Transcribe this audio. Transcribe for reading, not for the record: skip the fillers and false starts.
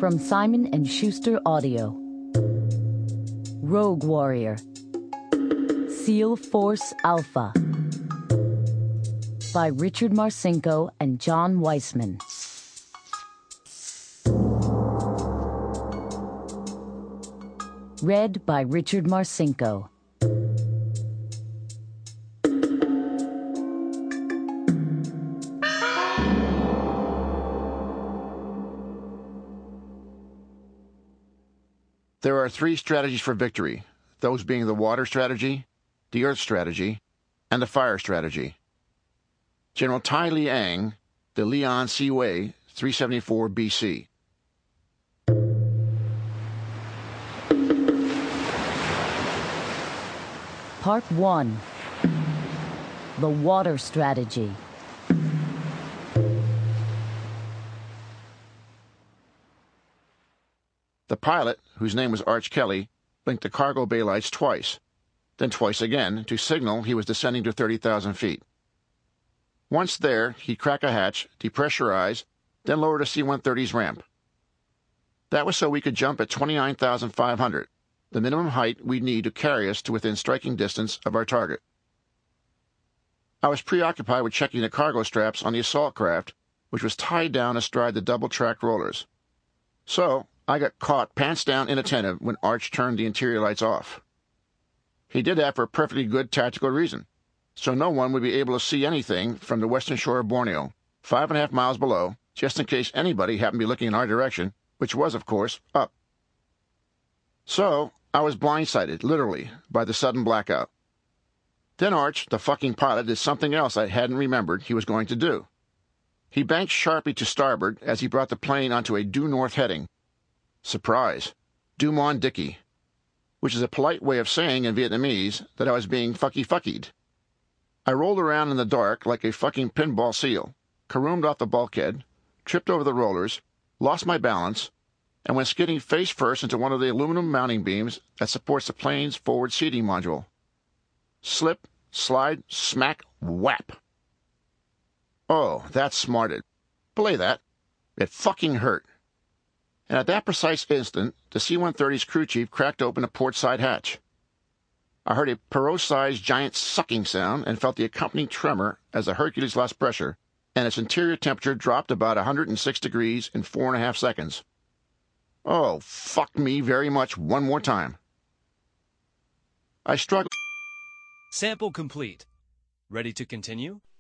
From Simon & Schuster Audio. Rogue Warrior. SEAL Force Alpha. By Richard Marcinko and John Weissman. Read by Richard Marcinko. There are three strategies for victory, those being the water strategy, the earth strategy, and the fire strategy. General Tai Liang, the Leon C. Wei, 374 BC. Part 1. The Water Strategy. The pilot, whose name was Arch Kelly, blinked the cargo bay lights twice, then twice again to signal he was descending to 30,000 feet. Once there, he'd crack a hatch, depressurize, then lower the C-130's ramp. That was so we could jump at 29,500, the minimum height we'd need to carry us to within striking distance of our target. I was preoccupied with checking the cargo straps on the assault craft, which was tied down astride the double-track rollers. So I got caught pants down inattentive when Arch turned the interior lights off. He did that for a perfectly good tactical reason, so no one would be able to see anything from the western shore of Borneo, 5.5 miles below, just in case anybody happened to be looking in our direction, which was, of course, up. So I was blindsided, literally, by the sudden blackout. Then Arch, the fucking pilot, did something else I hadn't remembered he was going to do. He banked sharply to starboard as he brought the plane onto a due north heading. Surprise. Du Mon Dickie, which is a polite way of saying in Vietnamese that I was being fucky-fuckied. I rolled around in the dark like a fucking pinball seal, caroomed off the bulkhead, tripped over the rollers, lost my balance, and went skidding face first into one of the aluminum mounting beams that supports the plane's forward seating module. Slip, slide, smack, whap. Oh, that smarted. Belay that. It fucking hurt. And at that precise instant, the C-130's crew chief cracked open a port side hatch. I heard a Perot-sized giant sucking sound and felt the accompanying tremor as the Hercules lost pressure, and its interior temperature dropped about 106 degrees in 4.5 seconds. Oh, fuck me very much one more time. I struggled. Sample complete. Ready to continue?